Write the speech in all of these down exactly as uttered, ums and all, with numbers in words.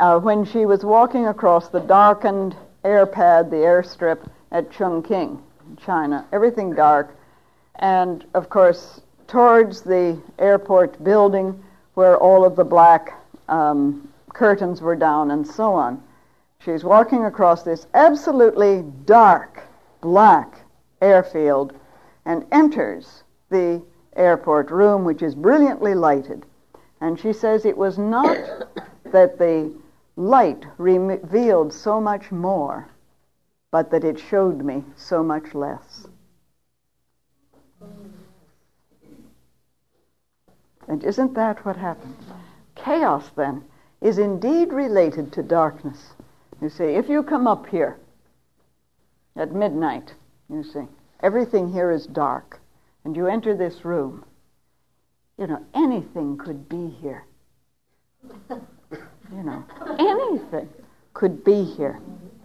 uh, when she was walking across the darkened air pad, the airstrip at Chongqing, China, everything dark, and of course towards the airport building where all of the black um, curtains were down and so on. She's walking across this absolutely dark, black airfield and enters the airport room, which is brilliantly lighted. And she says it was not that the light revealed so much more, but that it showed me so much less. And isn't that what happened? Chaos, then, is indeed related to darkness. You see, if you come up here at midnight, you see, everything here is dark, and you enter this room, you know, anything could be here. You know, anything could be here.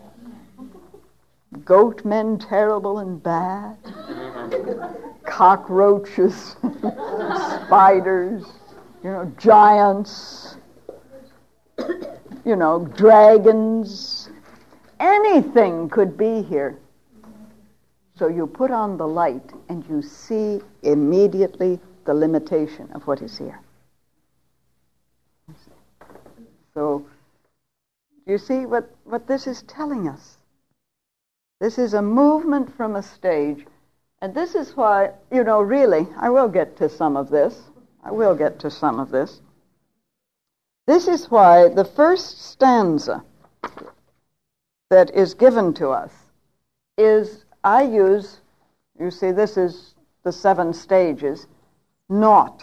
Goat men terrible and bad, cockroaches, spiders, you know, giants, you know, dragons. Anything could be here. So you put on the light and you see immediately the limitation of what is here. So you see what, what this is telling us. This is a movement from a stage. And this is why, you know, really, I will get to some of this. I will get to some of this. This is why the first stanza that is given to us is, I use, you see, this is the seven stages, naught.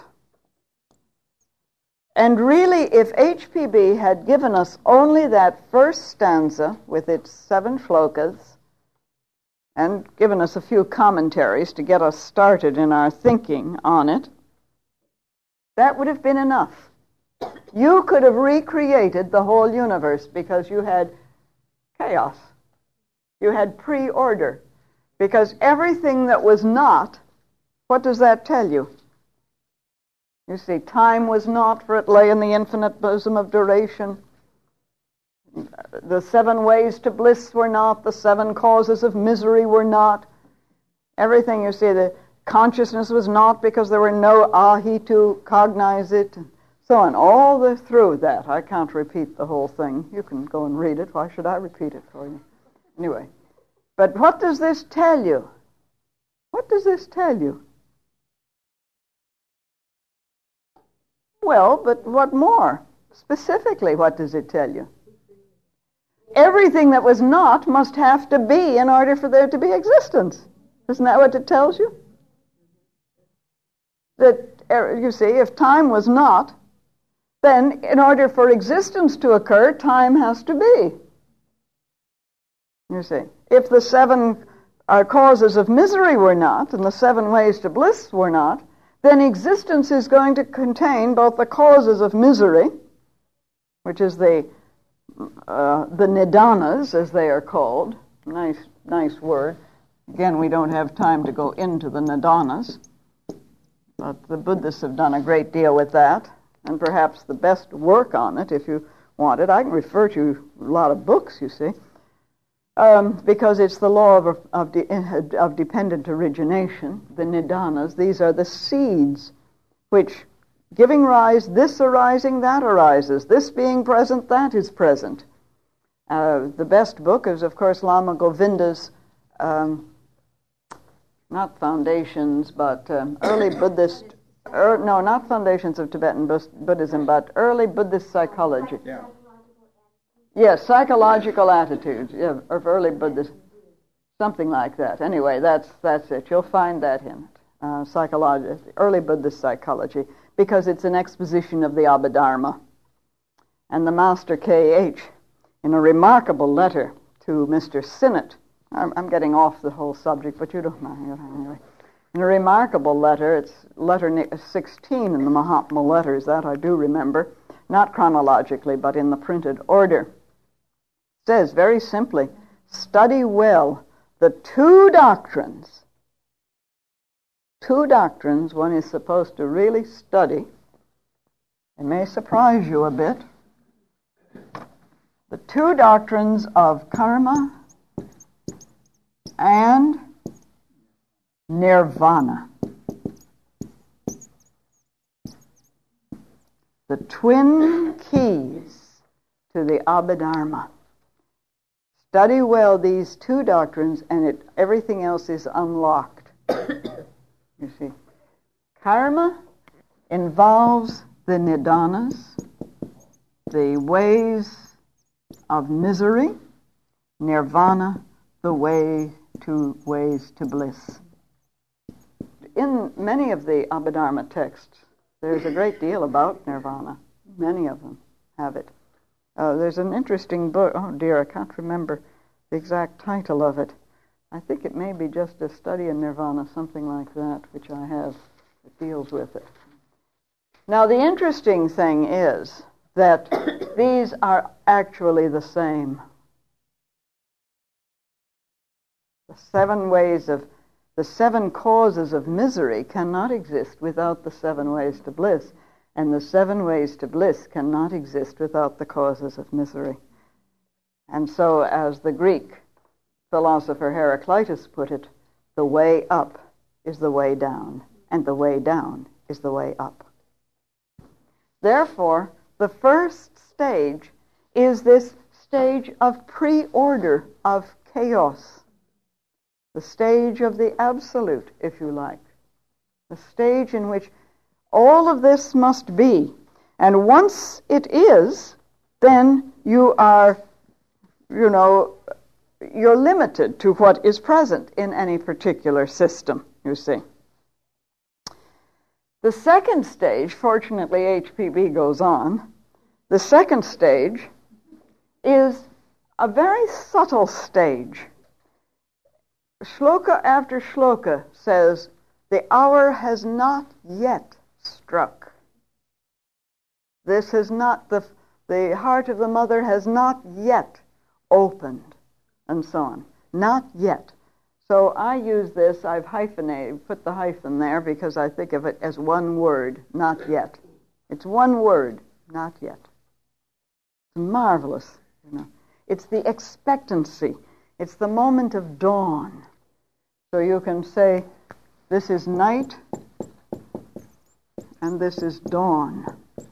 And really, if H P B had given us only that first stanza with its seven shlokas, and given us a few commentaries to get us started in our thinking on it, that would have been enough. You could have recreated the whole universe because you had chaos. You had pre-order. Because everything that was not, what does that tell you? You see, time was not, for it lay in the infinite bosom of duration. The seven ways to bliss were not. The seven causes of misery were not. Everything, you see, the consciousness was not because there were no ahi to cognize it, and so on. All the through that. I can't repeat the whole thing. You can go and read it. Why should I repeat it for you? Anyway. But what does this tell you? What does this tell you? Well, but what more? Specifically, what does it tell you? Everything that was not must have to be in order for there to be existence. Isn't that what it tells you? That, you see, if time was not, then in order for existence to occur, time has to be. You see, if the seven uh, causes of misery were not, and the seven ways to bliss were not, then existence is going to contain both the causes of misery, which is the uh, the nidanas, as they are called. Nice, nice word. Again, we don't have time to go into the nidanas, but the Buddhists have done a great deal with that, and perhaps the best work on it, if you want it. I can refer to a lot of books, you see. Um, because it's the law of, of, de, of dependent origination, the nidanas. These are the seeds which, giving rise, this arising, that arises. This being present, that is present. Uh, the best book is, of course, Lama Govinda's, um, not Foundations, but um, early Buddhist, er, no, not Foundations of Tibetan Buddhism, but early Buddhist psychology. Yeah. Yes, psychological attitudes yeah, of early Buddhism, something like that. Anyway, that's that's it. You'll find that in it, uh, psychology, early Buddhist psychology, because it's an exposition of the Abhidharma. And the Master K H, in a remarkable letter to Mister Sinnott, I'm, I'm getting off the whole subject, but you don't mind. Anyway, in a remarkable letter, it's letter sixteen in the Mahatma letters, that I do remember, not chronologically, but in the printed order. Says very simply, study well the two doctrines. Two doctrines one is supposed to really study. It may surprise you a bit. two doctrines of karma and nirvana. The twin keys to the Abhidharma. Study well these two doctrines, and it, everything else is unlocked. You see, karma involves the nidanas, the ways of misery. Nirvana, the way to ways to bliss. In many of the Abhidharma texts, there's a great deal about nirvana. Many of them have it. Uh, there's an interesting book. Oh dear, I can't remember the exact title of it. I think it may be just a study in nirvana, something like that, which I have that deals with it. Now, the interesting thing is that these are actually the same. The seven ways of, the seven causes of misery cannot exist without the seven ways to bliss. And the seven ways to bliss cannot exist without the causes of misery. And so, as the Greek philosopher Heraclitus put it, the way up is the way down, and the way down is the way up. Therefore, the first stage is this stage of pre-order of chaos, the stage of the absolute, if you like, the stage in which all of this must be. And once it is, then you are, you know, you're limited to what is present in any particular system, you see. The second stage, fortunately H P B goes on, the second stage is a very subtle stage. Shloka after shloka says, the hour has not yet struck. This has not, the, the heart of the mother has not yet opened, and so on. Not yet. So I use this, I've hyphenated, put the hyphen there because I think of it as one word, not yet. It's one word, not yet. It's marvelous, you know. It's the expectancy. It's the moment of dawn. So you can say, this is night, and this is dawn.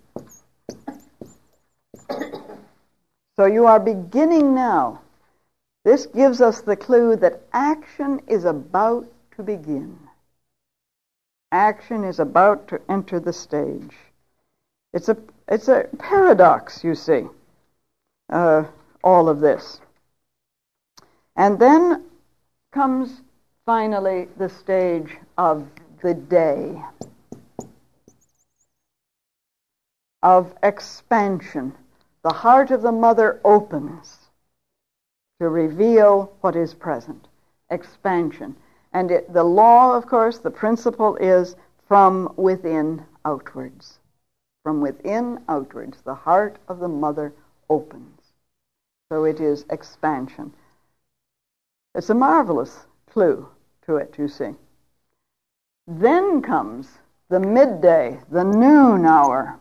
So you are beginning now. This gives us the clue that action is about to begin. Action is about to enter the stage. It's a, it's a paradox, you see, uh, all of this. And then comes finally the stage of the day, of expansion. The heart of the mother opens to reveal what is present. Expansion. And it, the law, of course, the principle is from within outwards. From within outwards, the heart of the mother opens. So it is expansion. It's a marvelous clue to it, you see. Then comes the midday, the noon hour,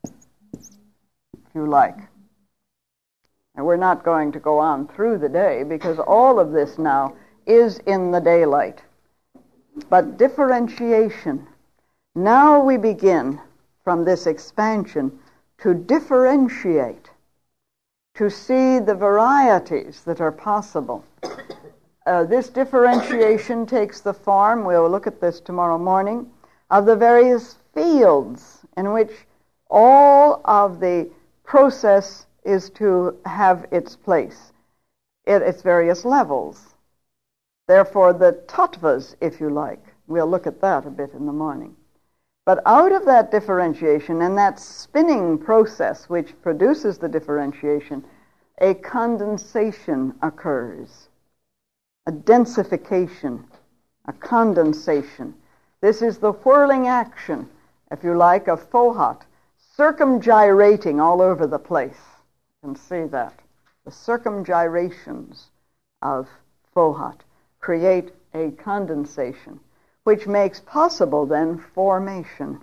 if you like. And we're not going to go on through the day because all of this now is in the daylight. But differentiation. Now we begin from this expansion to differentiate, to see the varieties that are possible. Uh, this differentiation takes the form, we'll look at this tomorrow morning, of the various fields in which all of the process is to have its place at its various levels. Therefore, the tattvas, if you like, we'll look at that a bit in the morning. But out of that differentiation and that spinning process which produces the differentiation, a condensation occurs, a densification, a condensation. This is the whirling action, if you like, of Fohat, circumgyrating all over the place. You can see that. The circumgyrations of Fohat create a condensation, which makes possible then formation.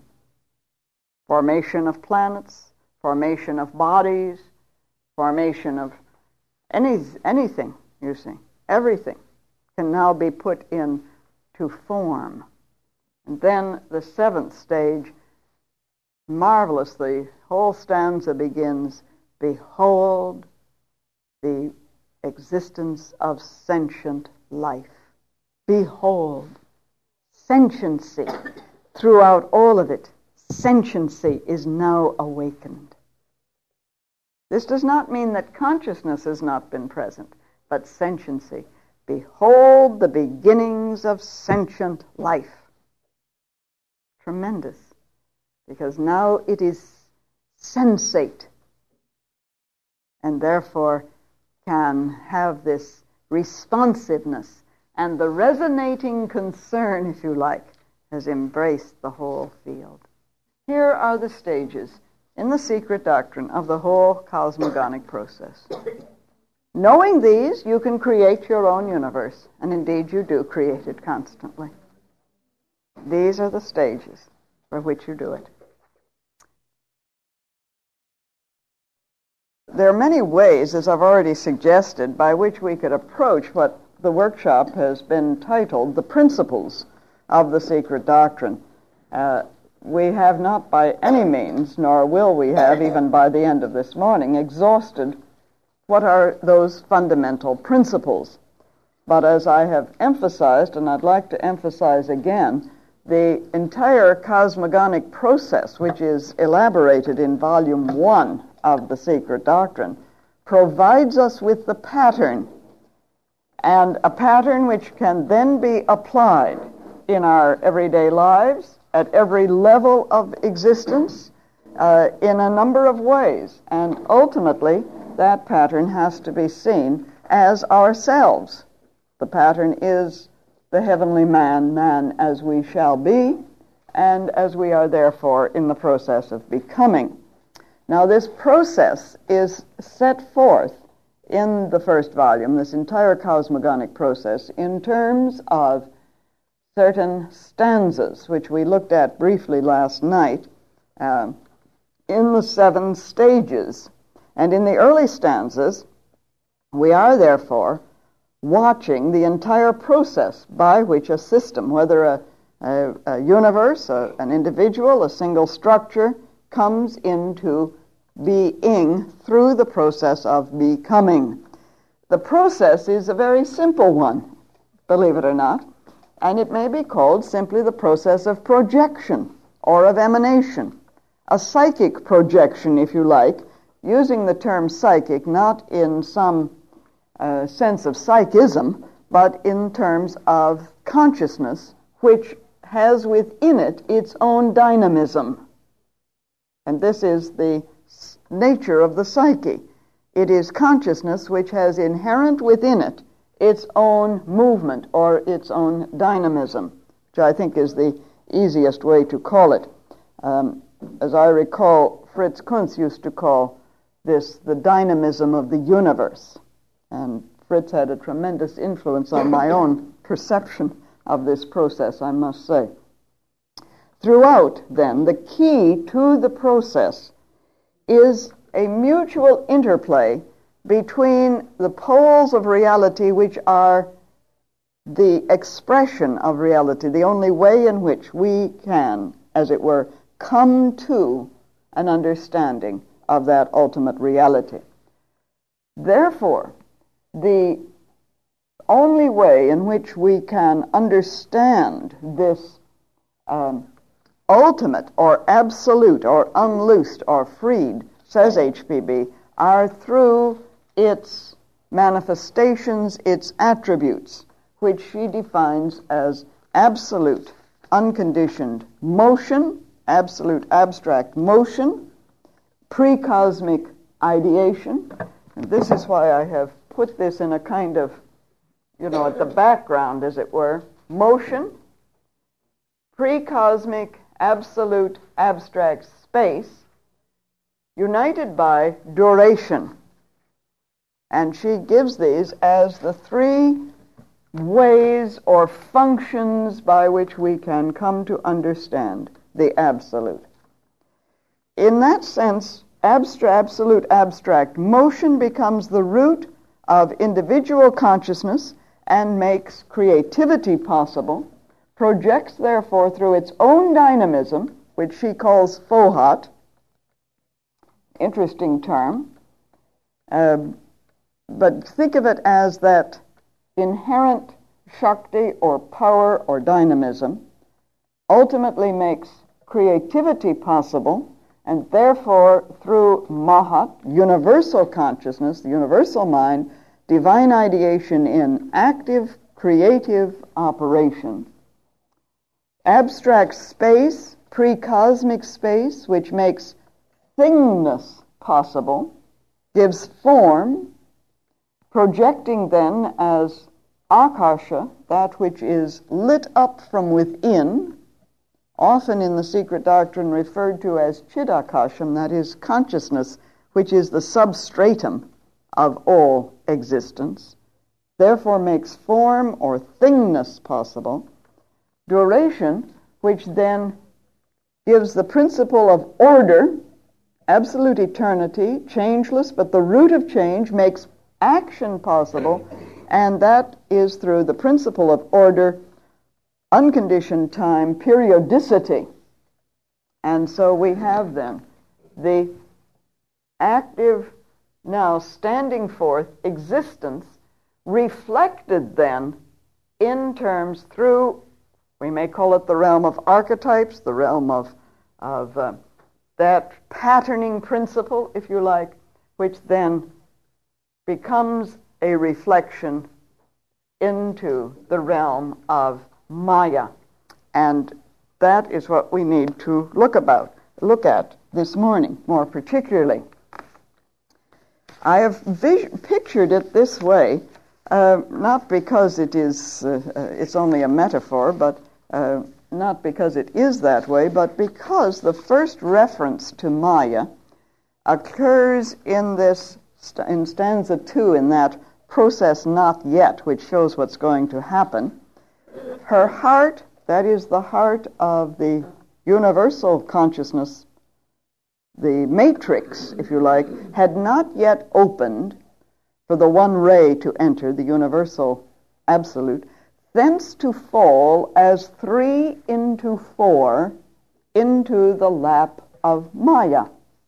Formation of planets, formation of bodies, formation of Any, anything, you see, everything can now be put into form. And then the seventh stage, marvelously, whole stanza begins, behold the existence of sentient life. Behold, sentiency throughout all of it. Sentiency is now awakened. This does not mean that consciousness has not been present, but sentiency. Behold the beginnings of sentient life. Tremendous, because now it is sensate, and therefore can have this responsiveness, and the resonating concern, if you like, has embraced the whole field. Here are the stages in the secret doctrine of the whole cosmogonic process. Knowing these, you can create your own universe, and indeed you do create it constantly. These are the stages for which you do it. There are many ways, as I've already suggested, by which we could approach what the workshop has been titled The Principles of the Secret Doctrine. Uh, we have not by any means, nor will we have even by the end of this morning, exhausted what are those fundamental principles. But as I have emphasized, and I'd like to emphasize again, the entire cosmogonic process, which is elaborated in volume one of the Secret Doctrine, provides us with the pattern, and a pattern which can then be applied in our everyday lives, at every level of existence, uh, in a number of ways. And ultimately, that pattern has to be seen as ourselves. The pattern is the heavenly man, man as we shall be, and as we are therefore in the process of becoming. Now, this process is set forth in the first volume, this entire cosmogonic process, in terms of certain stanzas, which we looked at briefly last night, uh, in the seven stages. And in the early stanzas, we are therefore watching the entire process by which a system, whether a, a, a universe, a, an individual, a single structure, comes into being through the process of becoming. The process is a very simple one, believe it or not, and it may be called simply the process of projection or of emanation, a psychic projection, if you like, using the term psychic not in some uh, sense of psychism, but in terms of consciousness, which has within it its own dynamism. And this is the nature of the psyche. It is consciousness which has inherent within it its own movement or its own dynamism, which I think is the easiest way to call it. Um, as I recall, Fritz Kuntz used to call this the dynamism of the universe. And Fritz had a tremendous influence on my own perception of this process, I must say. Throughout, then, the key to the process is a mutual interplay between the poles of reality, which are the expression of reality, the only way in which we can, as it were, come to an understanding of that ultimate reality. Therefore, the only way in which we can understand this um, ultimate or absolute or unloosed or freed, says H P B, are through its manifestations, its attributes, which she defines as absolute, unconditioned motion, absolute abstract motion, pre-cosmic ideation. And this is why I have put this in a kind of, you know, at the background, as it were, motion, pre-cosmic, absolute, abstract space, united by duration. And she gives these as the three ways or functions by which we can come to understand the absolute. In that sense, abstract, absolute abstract motion becomes the root of individual consciousness and makes creativity possible, projects therefore through its own dynamism, which she calls fohat, interesting term, uh, but think of it as that inherent Shakti or power or dynamism ultimately makes creativity possible, and therefore through Mahat, universal consciousness, the universal mind, divine ideation in active creative operation, abstracts space, pre-cosmic space, which makes thingness possible, gives form, projecting then as Akasha, that which is lit up from within, often in the secret doctrine referred to as Chidakasham, that is consciousness, which is the substratum of all existence, therefore makes form or thingness possible, duration, which then gives the principle of order, absolute eternity, changeless, but the root of change makes action possible, and that is through the principle of order, unconditioned time, periodicity. And so we have then the active, now standing forth existence, reflected then in terms through, we may call it the realm of archetypes, the realm of, of uh, that patterning principle, if you like, which then becomes a reflection into the realm of Maya. And that is what we need to look about, look at this morning, more particularly. I have vis- pictured it this way, uh, not because it is, uh, uh, it's only a metaphor, but uh, not because it is that way, but because the first reference to Maya occurs in this, st- in stanza two, in that process not yet, which shows what's going to happen. Her heart, that is the heart of the universal consciousness, the matrix, if you like, had not yet opened for the one ray to enter, the universal absolute, thence to fall as three into four into the lap of Maya.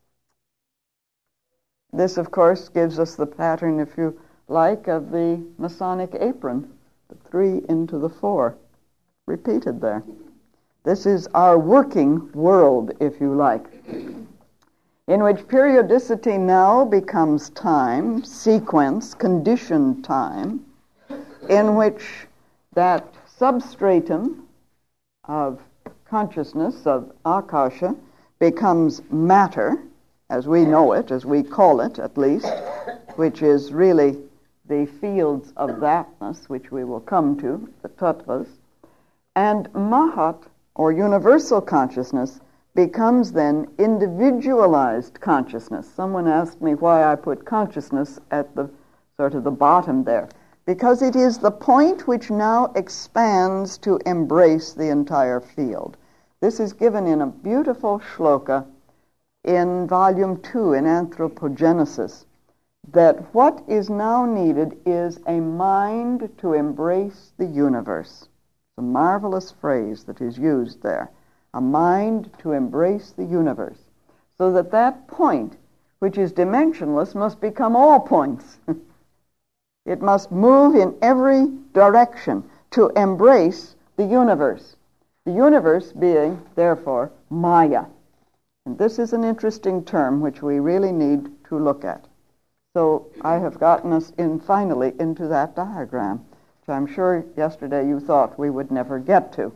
This, of course, gives us the pattern, if you like, of the Masonic apron, the three into the four, repeated there. This is our working world, if you like, in which periodicity now becomes time, sequence, conditioned time, in which that substratum of consciousness, of Akasha, becomes matter, as we know it, as we call it at least, which is really the fields of thatness, which we will come to, the tattvas, and Mahat, or universal consciousness, becomes then individualized consciousness. Someone asked me why I put consciousness at the sort of the bottom there. Because it is the point which now expands to embrace the entire field. This is given in a beautiful shloka in volume two in Anthropogenesis, that what is now needed is a mind to embrace the universe. It's a marvelous phrase that is used there. A mind to embrace the universe. So that that point, which is dimensionless, must become all points. It must move in every direction to embrace the universe. The universe being, therefore, Maya. And this is an interesting term which we really need to look at. So I have gotten us in finally into that diagram, which I'm sure yesterday you thought we would never get to.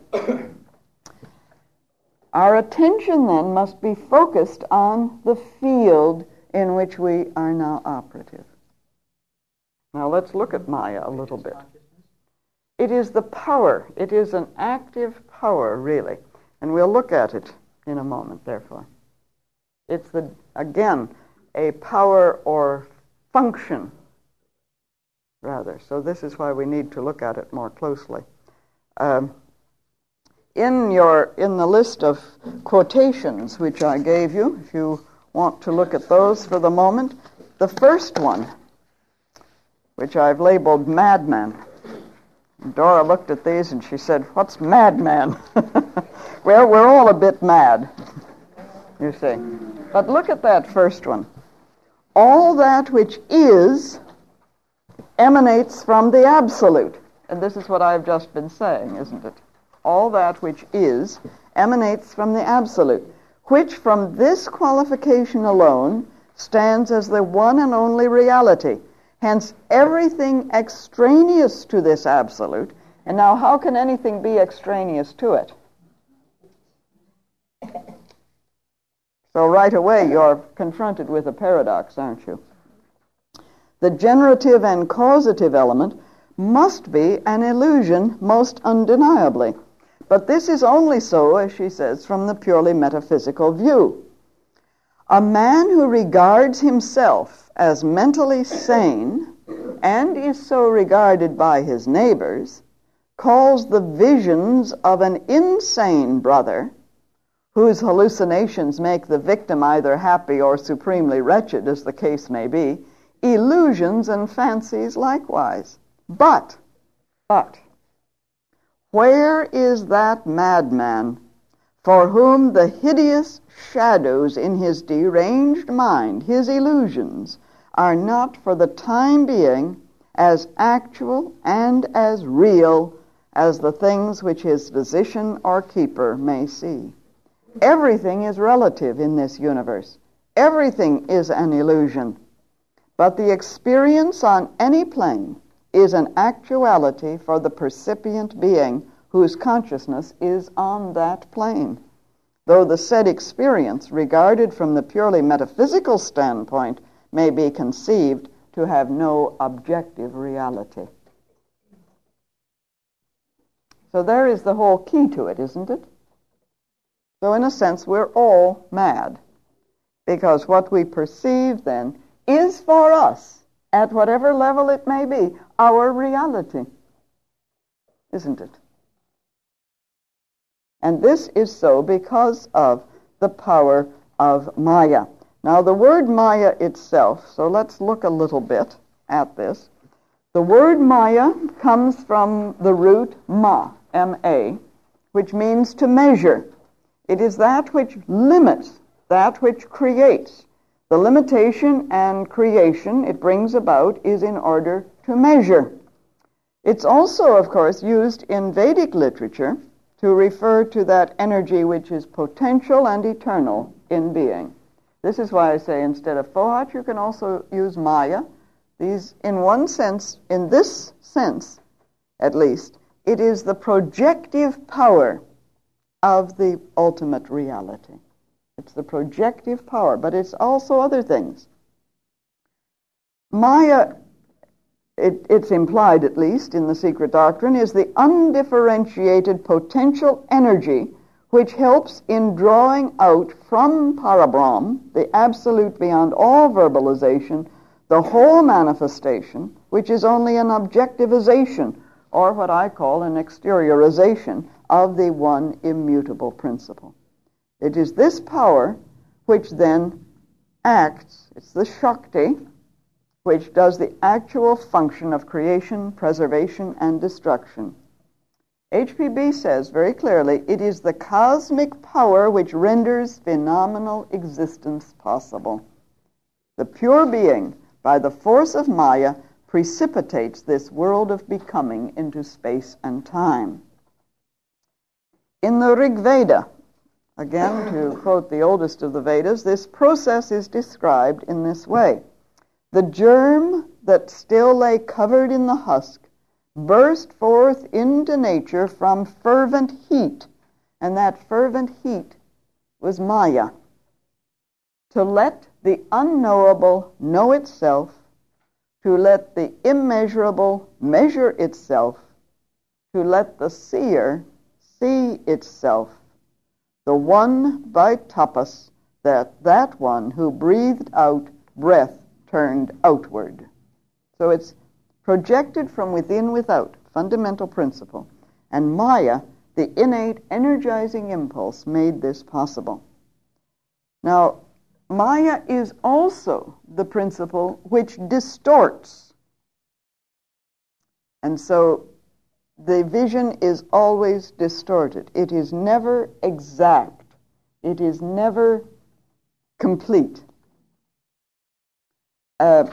Our attention then must be focused on the field in which we are now operative. Now let's look at Maya a little bit. It is the power. It is an active power, really. And we'll look at it in a moment, therefore. It's, the again, a power or function, rather. So this is why we need to look at it more closely. Um, in your in the list of quotations which I gave you, if you want to look at those for the moment, the first one which I've labeled madman. Dora looked at these and she said, "What's madman?" Well, we're all a bit mad, you see. But look at that first one. All that which is emanates from the absolute. And this is what I've just been saying, isn't it? All that which is emanates from the absolute, which from this qualification alone stands as the one and only reality. Hence, everything extraneous to this absolute. And now, how can anything be extraneous to it? So right away, you're confronted with a paradox, aren't you? The generative and causative element must be an illusion most undeniably. But this is only so, as she says, from the purely metaphysical view. A man who regards himself as mentally sane, and is so regarded by his neighbors, calls the visions of an insane brother, whose hallucinations make the victim either happy or supremely wretched, as the case may be, illusions and fancies likewise. But, but, where is that madman for whom the hideous shadows in his deranged mind, his illusions, are not for the time being as actual and as real as the things which his physician or keeper may see? Everything is relative in this universe. Everything is an illusion. But the experience on any plane is an actuality for the percipient being whose consciousness is on that plane. Though the said experience, regarded from the purely metaphysical standpoint, may be conceived to have no objective reality. So there is the whole key to it, isn't it? So in a sense, we're all mad, because what we perceive then is for us, at whatever level it may be, our reality, isn't it? And this is so because of the power of Maya. Now, the word Maya itself, so let's look a little bit at this. The word Maya comes from the root ma, M A, which means to measure. It is that which limits, that which creates. The limitation and creation it brings about is in order to measure. It's also, of course, used in Vedic literature to refer to that energy which is potential and eternal in being. This is why I say instead of Fohat, you can also use Maya. These, in one sense, in this sense, at least, it is the projective power of the ultimate reality. It's the projective power, but it's also other things. Maya, it, it's implied at least in the secret doctrine, is the undifferentiated potential energy which helps in drawing out from Parabrahm, the absolute beyond all verbalization, the whole manifestation, which is only an objectivization, or what I call an exteriorization of the one immutable principle. It is this power which then acts, it's the Shakti, which does the actual function of creation, preservation, and destruction. H P B says very clearly, it is the cosmic power which renders phenomenal existence possible. The pure being, by the force of Maya, precipitates this world of becoming into space and time. In the Rig Veda, again to quote the oldest of the Vedas, this process is described in this way. The germ that still lay covered in the husk burst forth into nature from fervent heat, and that fervent heat was Maya. To let the unknowable know itself, to let the immeasurable measure itself, to let the seer see itself, the one by tapas, that that one who breathed out breath turned outward. So it's projected from within without, fundamental principle. And Maya, the innate energizing impulse, made this possible. Now, Maya is also the principle which distorts And so the vision is always distorted. It is never exact. It is never complete. Uh,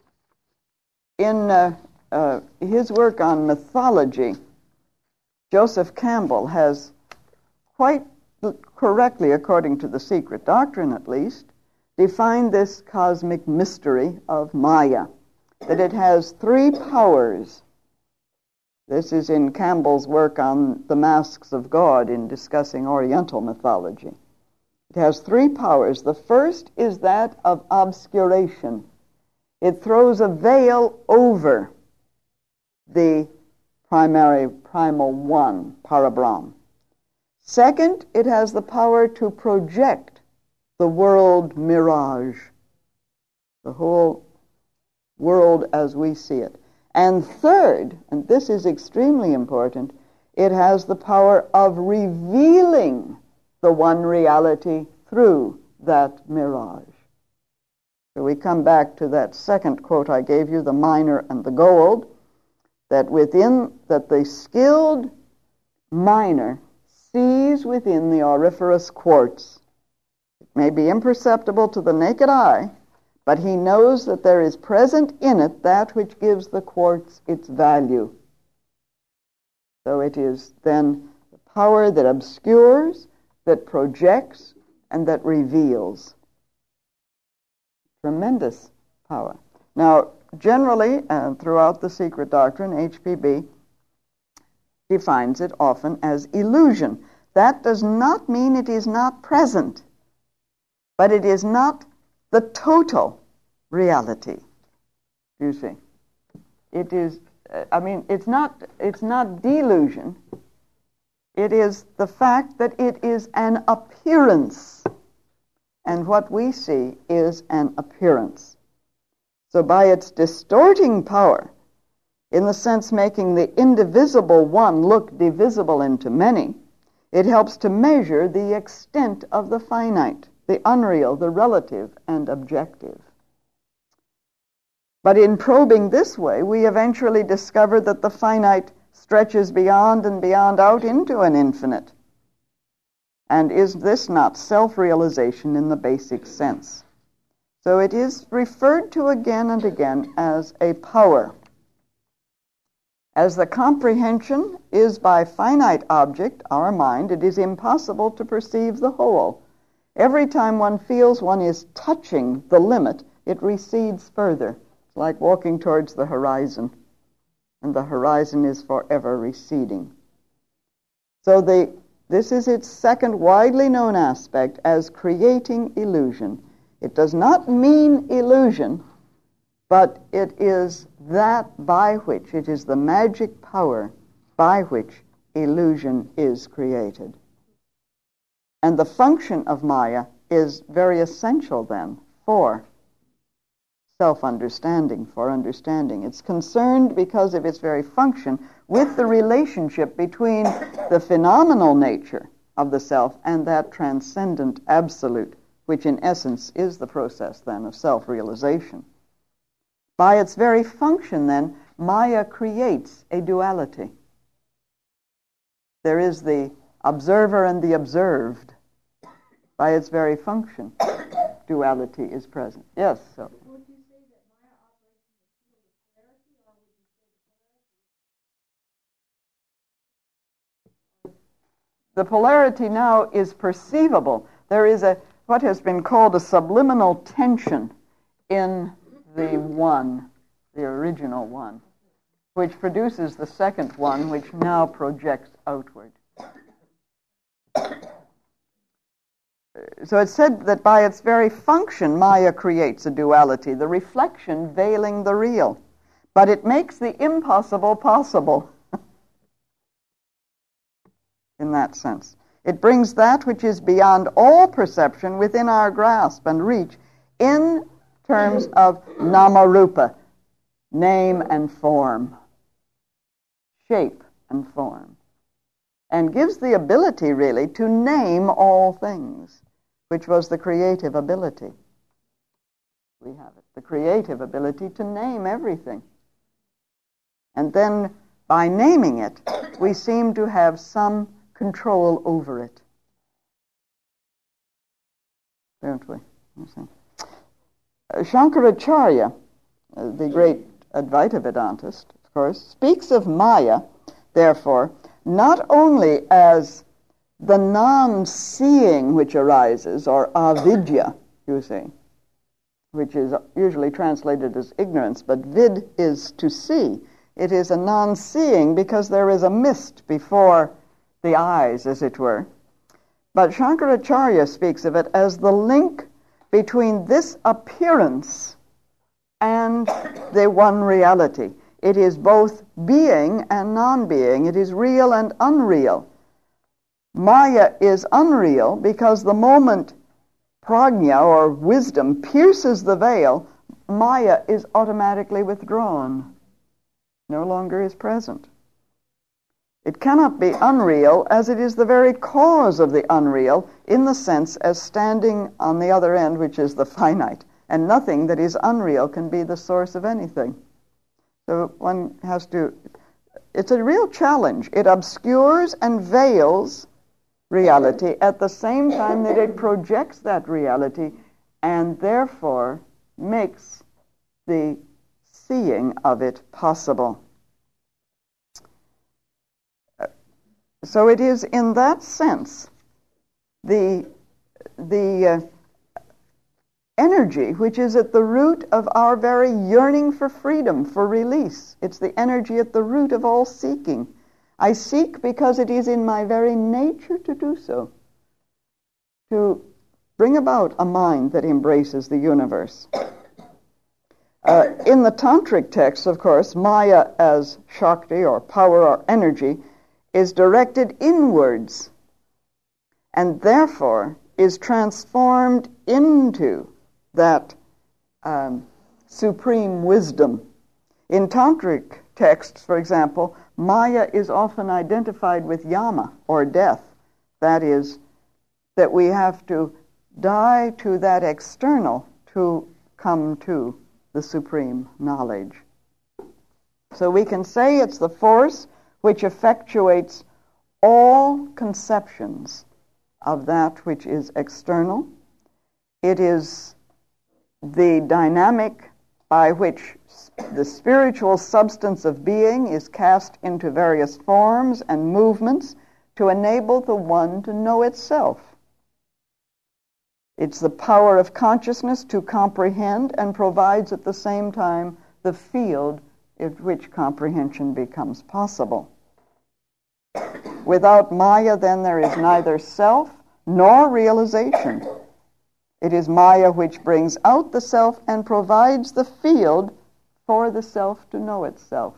in uh, uh, his work on mythology, Joseph Campbell has quite correctly, according to the secret doctrine at least, defined this cosmic mystery of Maya, that it has three powers. This is in Campbell's work on the masks of God in discussing Oriental mythology. It has three powers. The first is that of obscuration. It throws a veil over the primary, primal one, Parabrahm. Second, it has the power to project the world mirage, the whole world as we see it. And third, and this is extremely important, it has the power of revealing the one reality through that mirage. So we come back to that second quote I gave you, the miner and the gold, that within, that the skilled miner sees within the auriferous quartz. It may be imperceptible to the naked eye, but he knows that there is present in it that which gives the quartz its value. So it is then the power that obscures, that projects, and that reveals. Tremendous power. Now, generally, uh, throughout the secret doctrine, H P B defines it often as illusion. That does not mean it is not present, but it is not the total reality. You see, it is. Uh, I mean, it's not. It's not delusion. It is the fact that it is an appearance, and what we see is an appearance. So, by its distorting power, in the sense making the indivisible one look divisible into many, it helps to measure the extent of the finite, the unreal, the relative, and objective. But in probing this way, we eventually discover that the finite stretches beyond and beyond out into an infinite. And is this not self-realization in the basic sense? So it is referred to again and again as a power. As the comprehension is by finite object, our mind, it is impossible to perceive the whole. Every time one feels one is touching the limit, it recedes further. It's like walking towards the horizon, and the horizon is forever receding. So the, this is its second widely known aspect as creating illusion. It does not mean illusion, but it is that by which, it is the magic power by which illusion is created. And the function of Maya is very essential then for self-understanding, for understanding. It's concerned because of its very function with the relationship between the phenomenal nature of the self and that transcendent absolute, which in essence is the process then of self-realization. By its very function then, Maya creates a duality. There is the observer and the observed. By its very function, duality is present. Yes, so. Would you say that Maya operates in the field of polarity, or would you say the polarity? The polarity now is perceivable. There is a what has been called a subliminal tension in the one, the original one, which produces the second one, which now projects outward. So it's said that by its very function, Maya creates a duality, the reflection veiling the real. But it makes the impossible possible in that sense. It brings that which is beyond all perception within our grasp and reach in terms of namarupa, name and form, shape and form, and gives the ability really to name all things, which was the creative ability. We have it, the creative ability to name everything. And then, by naming it, we seem to have some control over it. Don't we? Uh, Shankaracharya, uh, the great Advaita Vedantist, of course, speaks of Maya, therefore, not only as the non-seeing which arises, or avidya, you see, which is usually translated as ignorance, but vid is to see. It is a non-seeing because there is a mist before the eyes, as it were. But Shankaracharya speaks of it as the link between this appearance and the one reality. It is both being and non-being. It is real and unreal. Maya is unreal because the moment prajna, or wisdom, pierces the veil, Maya is automatically withdrawn, no longer is present. It cannot be unreal, as it is the very cause of the unreal, in the sense as standing on the other end, which is the finite, and nothing that is unreal can be the source of anything. So one has to, it's a real challenge. It obscures and veils reality at the same time that it projects that reality and therefore makes the seeing of it possible. So it is in that sense the, the uh, energy which is at the root of our very yearning for freedom, for release. It's the energy at the root of all seeking. I seek because it is in my very nature to do so, to bring about a mind that embraces the universe. Uh, in the tantric texts, of course, Maya as Shakti, or power or energy, is directed inwards and therefore is transformed into that um, supreme wisdom. In tantric texts, for example, Maya is often identified with yama, or death. That is, that we have to die to that external to come to the supreme knowledge. So we can say it's the force which effectuates all conceptions of that which is external. It is the dynamic by which the spiritual substance of being is cast into various forms and movements to enable the one to know itself. It's the power of consciousness to comprehend and provides at the same time the field in which comprehension becomes possible. Without Maya, then, there is neither self nor realization. It is Maya which brings out the self and provides the field for the self to know itself.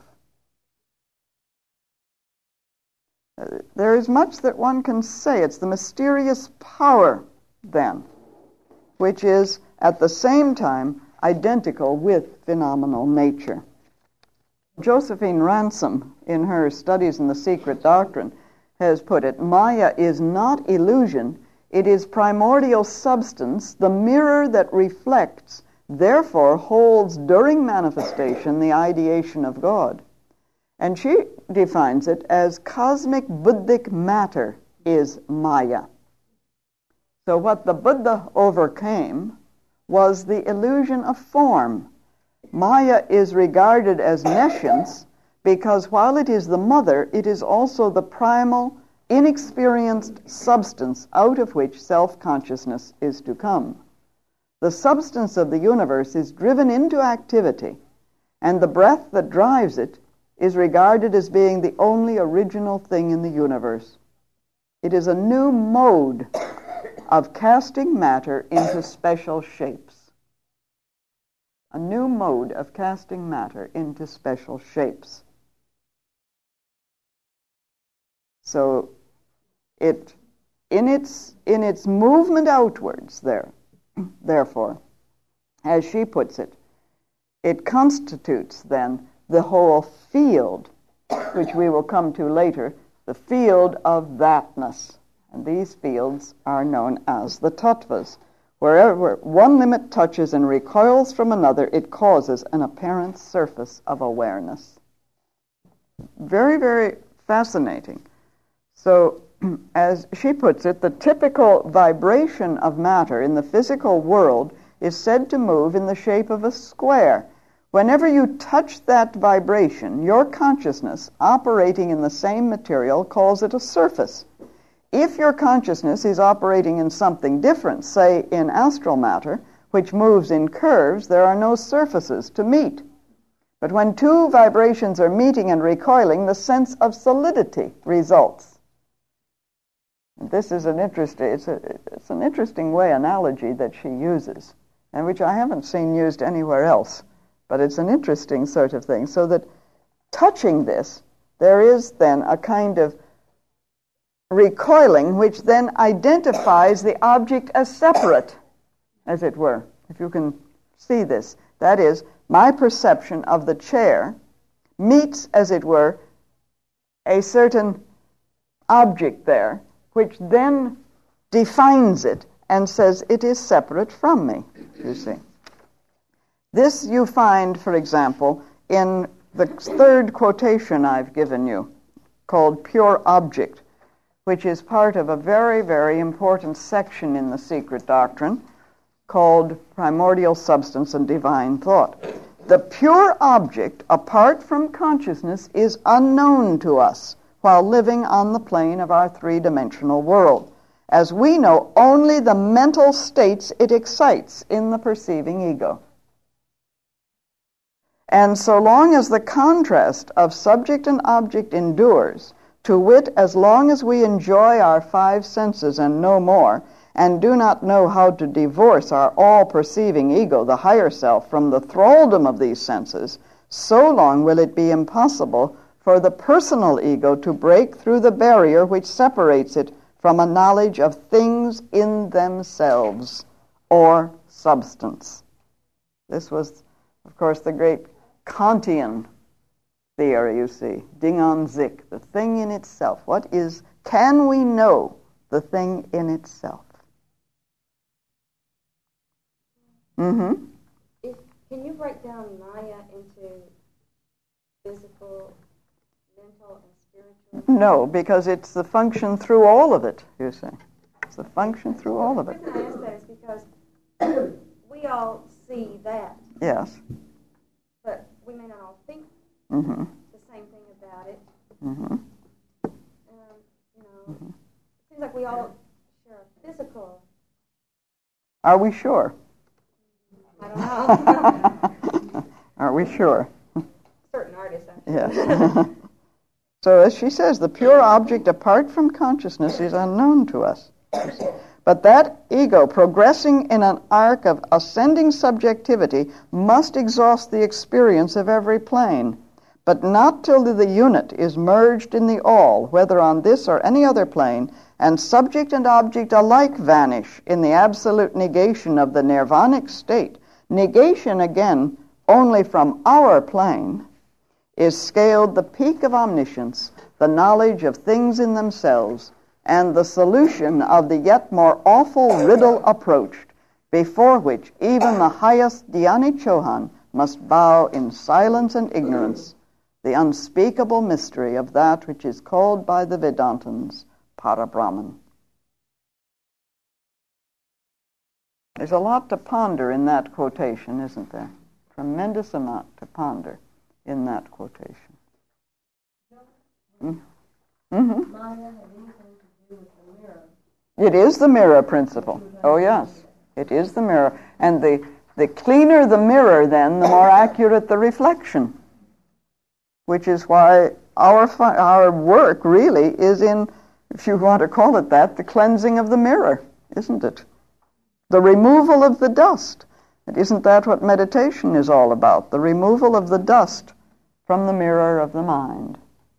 Uh, there is much that one can say. It's the mysterious power, then, which is at the same time identical with phenomenal nature. Josephine Ransom, in her Studies in the Secret Doctrine, has put it, Maya is not illusion, it is primordial substance, the mirror that reflects, therefore holds during manifestation the ideation of God. And she defines it as cosmic Buddhic matter is Maya. So what the Buddha overcame was the illusion of form. Maya is regarded as nescience because while it is the mother, it is also the primal, inexperienced substance out of which self-consciousness is to come. The substance of the universe is driven into activity, and the breath that drives it is regarded as being the only original thing in the universe. It is a new mode of casting matter into special shapes. A new mode of casting matter into special shapes. So it, in its, in its movement outwards there, therefore, as she puts it, it constitutes then the whole field, which we will come to later, the field of thatness. And these fields are known as the tattvas. Wherever one limit touches and recoils from another, it causes an apparent surface of awareness. very, very fascinating. So, as she puts it, the typical vibration of matter in the physical world is said to move in the shape of a square. Whenever you touch that vibration, your consciousness operating in the same material calls it a surface. If your consciousness is operating in something different, say in astral matter, which moves in curves, there are no surfaces to meet. But when two vibrations are meeting and recoiling, the sense of solidity results. And this is an interesting, it's, a, it's an interesting way analogy that she uses, and which I haven't seen used anywhere else. But it's an interesting sort of thing. So that touching this, there is then a kind of recoiling which then identifies the object as separate, as it were, if you can see this. That is, my perception of the chair meets, as it were, a certain object there, which then defines it and says it is separate from me, you see. This you find, for example, in the third quotation I've given you, called Pure Object, which is part of a very, very important section in the Secret Doctrine called Primordial Substance and Divine Thought. The pure object, apart from consciousness, is unknown to us while living on the plane of our three-dimensional world, as we know only the mental states it excites in the perceiving ego. And so long as the contrast of subject and object endures, to wit, as long as we enjoy our five senses and no more, and do not know how to divorce our all-perceiving ego, the higher self, from the thraldom of these senses, so long will it be impossible for the personal ego to break through the barrier which separates it from a knowledge of things in themselves, or substance. This was, of course, the great Kantian theory, you see, Ding an sich, the thing in itself. What is, can we know the thing in itself? Mm-hmm. If, can you break down Maya into physical, mental, and spiritual? No, because it's the function through all of it, you see. It's the function through all of it. The reason I ask that is because we all see that. Yes. But we may not all think Mm-hmm. the same thing about it. Mm-hmm. Um, you know, mm-hmm. It seems like we all share a physical. Are we sure? I don't know. Are we sure? Certain artists, actually. Yes. So as she says, the pure object apart from consciousness is unknown to us. But that ego, progressing in an arc of ascending subjectivity, must exhaust the experience of every plane, but not till the unit is merged in the all, whether on this or any other plane, and subject and object alike vanish in the absolute negation of the nirvanic state. Negation, again, only from our plane, is scaled the peak of omniscience, the knowledge of things in themselves, and the solution of the yet more awful riddle approached, before which even the highest Dhyani Chohan must bow in silence and ignorance, the unspeakable mystery of that which is called by the Vedantins Parabrahman. There's a lot to ponder in that quotation, isn't there? Tremendous amount to ponder in that quotation. Mm-hmm. Mm-hmm. It is the mirror principle. Oh, yes. It is the mirror. And the, the cleaner the mirror, then, the more accurate the reflection. Which is why our fi- our work really is in, if you want to call it that, the cleansing of the mirror, isn't it? The removal of the dust. And isn't that what meditation is all about? The removal of the dust from the mirror of the mind.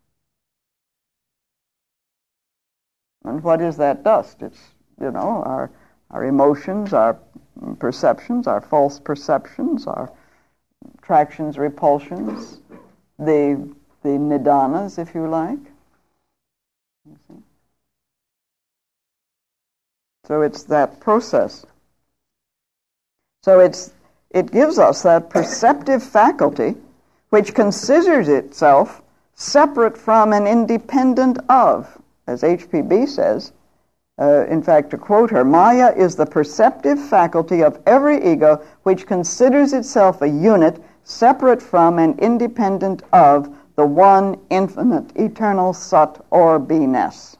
And what is that dust? It's, you know, our our emotions, our perceptions, our false perceptions, our attractions, repulsions, the the nidanas, if you like. You see? So it's that process. So it's it gives us that perceptive faculty which considers itself separate from and independent of, as H P B says. Uh, in fact, to quote her, Maya is the perceptive faculty of every ego which considers itself a unit separate from and independent of the one infinite, eternal Sat or Be-ness.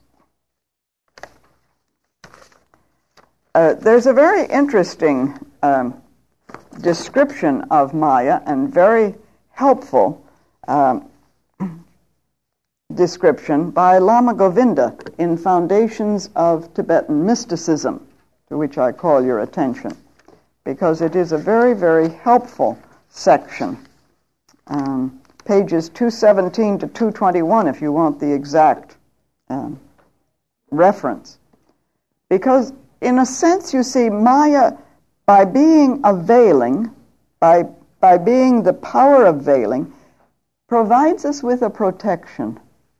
Uh, there's a very interesting um, description of Maya and very helpful um, description by Lama Govinda in Foundations of Tibetan Mysticism, to which I call your attention, because it is a very, very helpful section. Um, pages two seventeen to two twenty-one, if you want the exact um, reference. Because, in a sense, you see, Maya, by being a veiling, by, by being the power of veiling, provides us with a protection.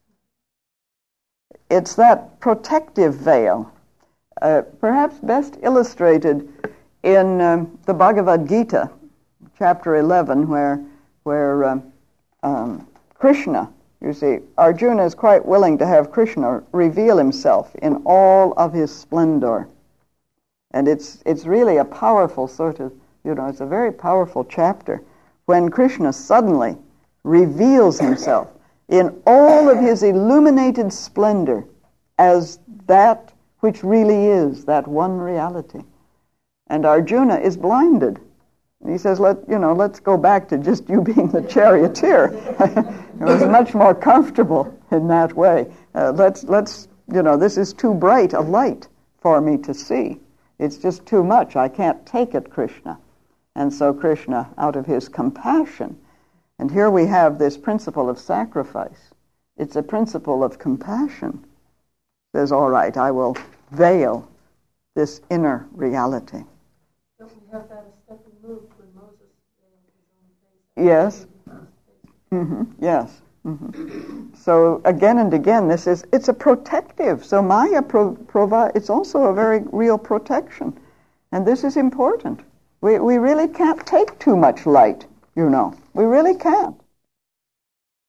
It's that protective veil, uh, perhaps best illustrated in um, the Bhagavad Gita, chapter eleven, where where um, um, Krishna, you see, Arjuna is quite willing to have Krishna reveal himself in all of his splendor. And it's it's really a powerful sort of, you know, it's a very powerful chapter when Krishna suddenly reveals himself in all of his illuminated splendor as that which really is, that one reality. And Arjuna is blinded. And he says, "Let you know, let's go back to just you being the charioteer. It was much more comfortable in that way. Uh, let's let's you know, this is too bright a light for me to see. It's just too much. I can't take it, Krishna." And so Krishna, out of his compassion, and here we have this principle of sacrifice. It's a principle of compassion. Says, all right, I will veil this inner reality. Don't we have that a step removed when Moses veiled his own face? Yes. Mm-hmm. Yes. Mm-hmm. So again and again, this is, it's a protective. So Maya pro- provide, it's also a very real protection. And this is important. We we really can't take too much light, you know. We really can't.